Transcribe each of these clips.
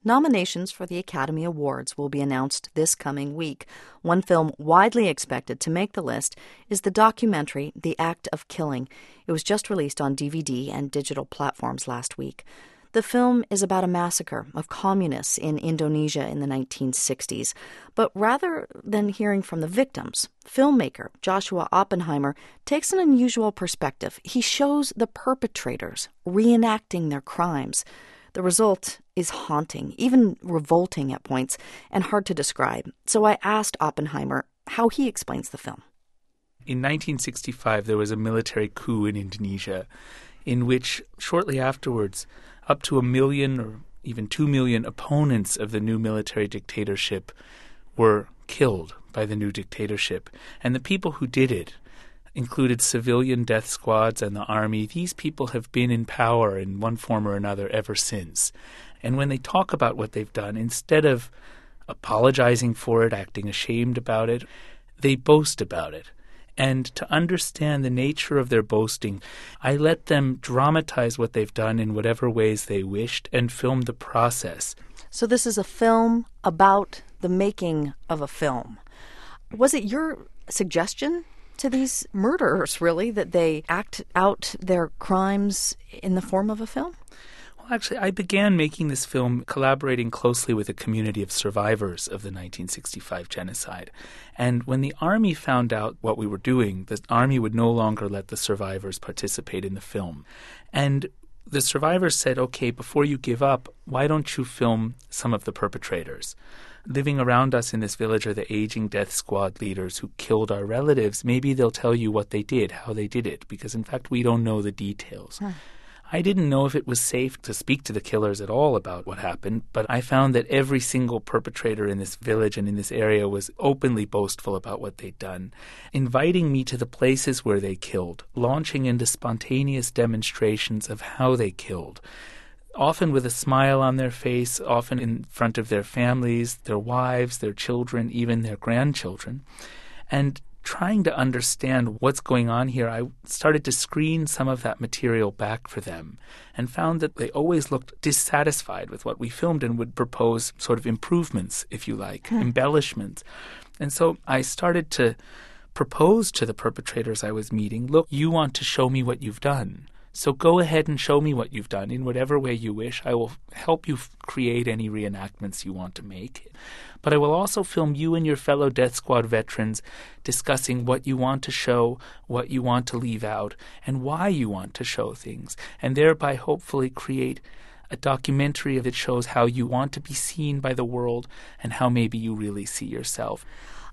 Nominations for the Academy Awards will be announced this coming week. One film widely expected to make the list is the documentary The Act of Killing. It was just released on DVD and digital platforms last week. The film is about a massacre of communists in Indonesia in the 1960s. But rather than hearing from the victims, filmmaker Joshua Oppenheimer takes an unusual perspective. He shows the perpetrators reenacting their crimes. The result is haunting, even revolting at points, and hard to describe. So I asked Oppenheimer how he explains the film. In 1965, there was a military coup in Indonesia in which, shortly afterwards, up to 1 million or even 2 million opponents of the new military dictatorship were killed by the new dictatorship. And the people who did it included civilian death squads and the army. These people have been in power in one form or another ever since. And when they talk about what they've done, instead of apologizing for it, acting ashamed about it, they boast about it. And to understand the nature of their boasting, I let them dramatize what they've done in whatever ways they wished and film the process. So this is a film about the making of a film. Was it your suggestion to these murderers, really, that they act out their crimes in the form of a film? Well, actually, I began making this film collaborating closely with a community of survivors of the 1965 genocide. And when the Army found out what we were doing, the Army would no longer let the survivors participate in the film. And the survivors said, okay, before you give up, why don't you film some of the perpetrators? Living around us in this village are the aging death squad leaders who killed our relatives. Maybe they'll tell you what they did, how they did it, because in fact we don't know the details. I didn't know if it was safe to speak to the killers at all about what happened, but I found that every single perpetrator in this village and in this area was openly boastful about what they'd done, inviting me to the places where they killed, launching into spontaneous demonstrations of how they killed, often with a smile on their face, often in front of their families, their wives, their children, even their grandchildren. And trying to understand what's going on here, I started to screen some of that material back for them and found that they always looked dissatisfied with what we filmed and would propose sort of improvements, if you like, embellishments. And so I started to propose to the perpetrators I was meeting, look, you want to show me what you've done. So go ahead and show me what you've done in whatever way you wish. I will help you create any reenactments you want to make. But I will also film you and your fellow Death Squad veterans discussing what you want to show, what you want to leave out, and why you want to show things, and thereby hopefully create a documentary that shows how you want to be seen by the world and how maybe you really see yourself.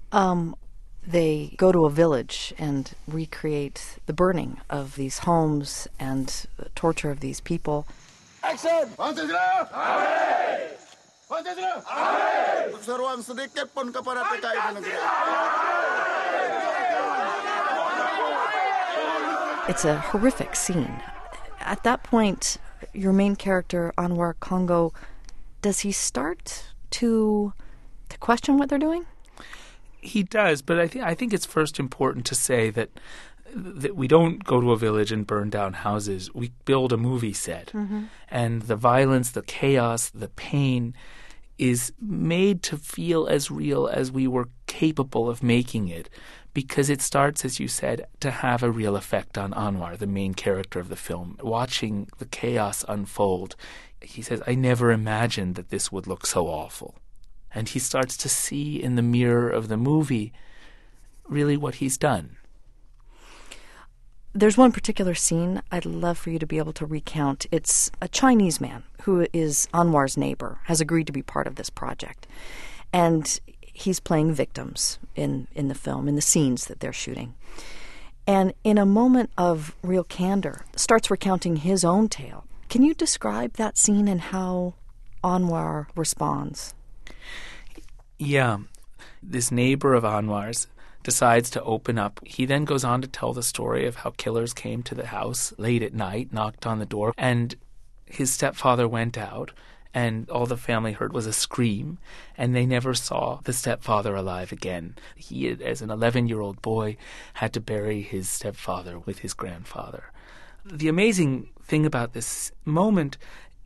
They go to a village and recreate the burning of these homes and the torture of these people. Action! Seruan sedikit pun kepada PKI negeri. It's a horrific scene. At that point, your main character, Anwar Congo, does he start to question what they're doing? He does, but I think it's first important to say that we don't go to a village and burn down houses. We build a movie set. And the violence, the chaos, the pain is made to feel as real as we were capable of making it, because it starts, as you said, to have a real effect on Anwar, the main character of the film. Watching the chaos unfold, he says, I never imagined that this would look so awful. And he starts to see in the mirror of the movie really what he's done. There's one particular scene I'd love for you to be able to recount. It's a Chinese man who is Anwar's neighbor, has agreed to be part of this project. And he's playing victims in the film, in the scenes that they're shooting. And in a moment of real candor, starts recounting his own tale. Can you describe that scene and how Anwar responds? Yeah. This neighbor of Anwar's decides to open up. He then goes on to tell the story of how killers came to the house late at night, knocked on the door, and his stepfather went out, and all the family heard was a scream, and they never saw the stepfather alive again. He, as an 11-year-old boy, had to bury his stepfather with his grandfather. The amazing thing about this moment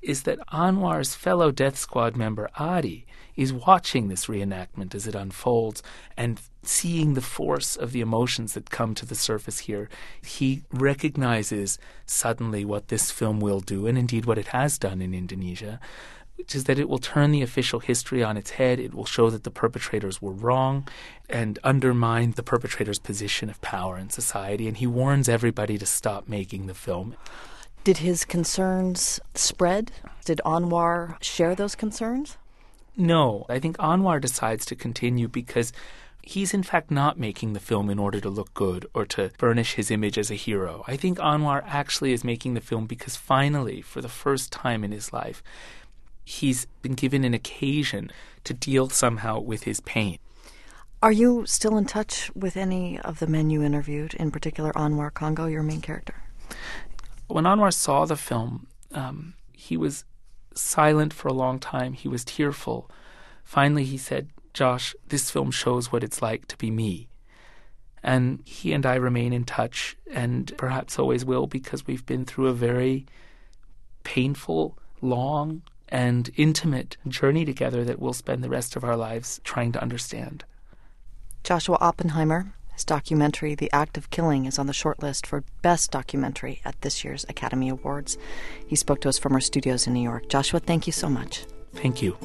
is that Anwar's fellow Death Squad member, Adi, is watching this reenactment as it unfolds and seeing the force of the emotions that come to the surface here. He recognizes suddenly what this film will do, and indeed what it has done in Indonesia, which is that it will turn the official history on its head. It will show that the perpetrators were wrong and undermine the perpetrator's position of power in society. And he warns everybody to stop making the film. Did his concerns spread? Did Anwar share those concerns? No, I think Anwar decides to continue because he's in fact not making the film in order to look good or to burnish his image as a hero. I think Anwar actually is making the film because finally, for the first time in his life, he's been given an occasion to deal somehow with his pain. Are you still in touch with any of the men you interviewed, in particular Anwar Congo, your main character? When Anwar saw the film, he was silent for a long time. He was tearful. Finally, he said, "Josh, this film shows what it's like to be me." And he and I remain in touch, and perhaps always will, because we've been through a very painful, long, and intimate journey together that we'll spend the rest of our lives trying to understand. Joshua Oppenheimer, his documentary, The Act of Killing, is on the shortlist for Best Documentary at this year's Academy Awards. He spoke to us from our studios in New York. Joshua, thank you so much. Thank you.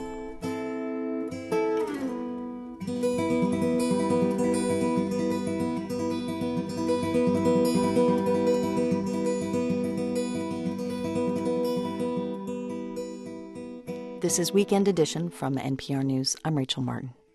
This is Weekend Edition from NPR News. I'm Rachel Martin.